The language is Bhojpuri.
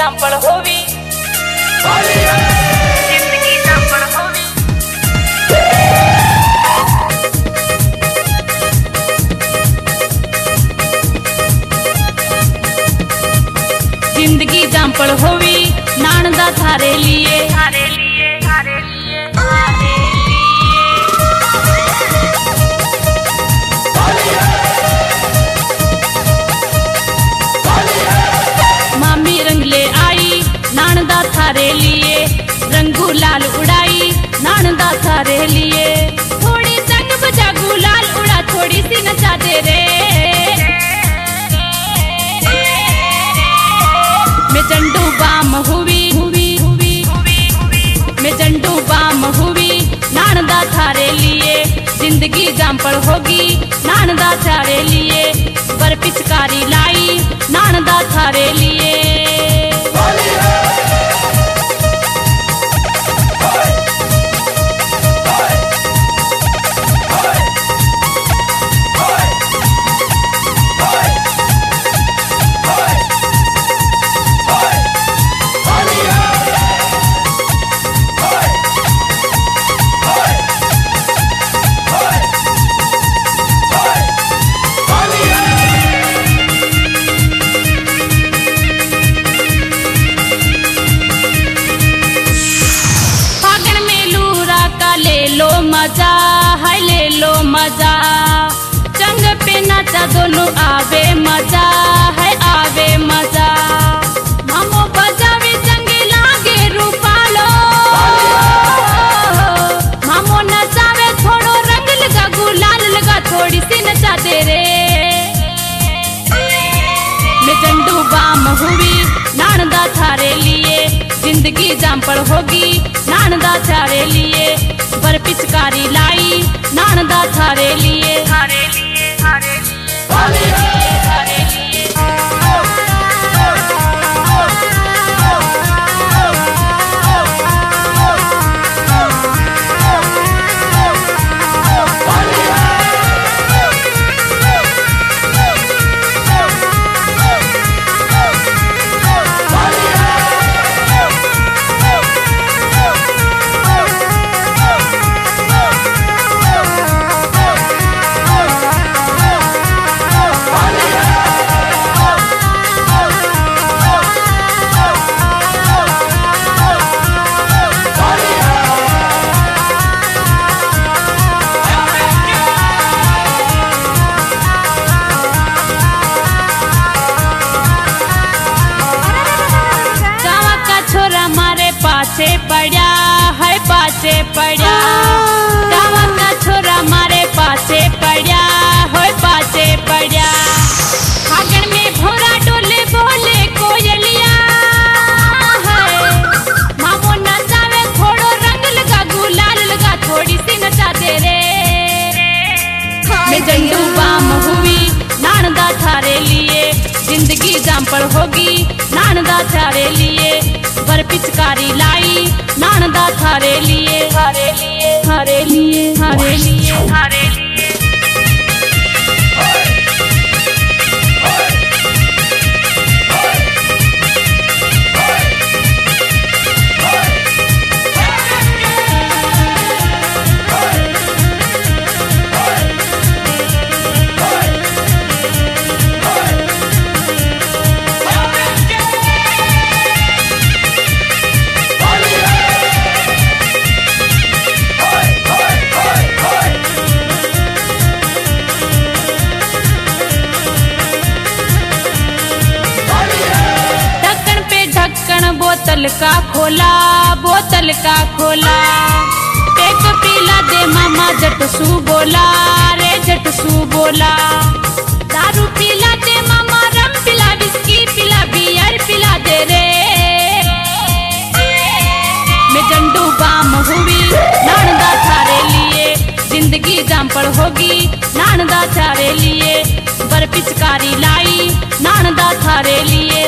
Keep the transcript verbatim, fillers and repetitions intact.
जांपड़ होवी, जिंदगी जांपड़ होवी। जिंदगी जांपड़ होवी नानदा थारे लिए, थारे लिए, थारे लिए, थारे लिए। मामी रंग ले आई नानदा थारे लिए, रंगू लाल उड़ाई नानदा थारे लिए। थोड़ी संग बजा गुलाल उड़ा, थोड़ी सी नचा दे रे। मैं चंडू बाम हुई, हुई, हुई, मैं चंडू बाम हुई नानदा थारे लिए। जिंदगी जांपड़ होगी नानदा थारे लिए, बर पिचकारी लाई नानदा थारे लिए। मजा है ले लो मजा, चंग पे नाचा दोनों आवे मजा है, आवे मजा। मामो बजावे चंगे लागे रूपालो, मामो नचावे थोड़ो रंग लगा गुलाल लगा, थोड़ी सी नचा दे रे। मैं चंडू बाम हुई नानदा थारे लिए, जिंदगी जांपड़ होगी नानदा थारे लिए। बर पिचकारी लाई नानदा थारे लिए, थारे लिए, थारे लिए, थारे लिए, थारे लिए। पाछे पड़ा है, पाछे पड़ा गावा का छोरा मारे पाछे पड़ा है, पाछे पड़ा। फागण में भोरा डोले बोले कोयलिया है, मामो नचावे थोड़ो रंग लगा गुलाल लगा, थोड़ी सी नचा दे रे। मैं चंडू बाम हुई नानदा थारे लिए, जिंदगी जांपड़ होगी नानदा थारे लिए। बर पिचकारी लाई नानदा थारे लिए, थारे लिए, थारे लिए, थारे लिए, थारे लिए। बोतल का खोला, बोतल का खोला, एक पीला दे मामा जटसू बोला रे, जटसू बोला। दारू पीला दे मामा, रम पिला, विस्की पिला, बियर पिला दे रे। मैं चंडू बाम हुई नानदा थारे लिए, जिंदगी जांपड़ होगी नानदा थारे लिए। बर पिचकारी लाई नानदा थारे लिए,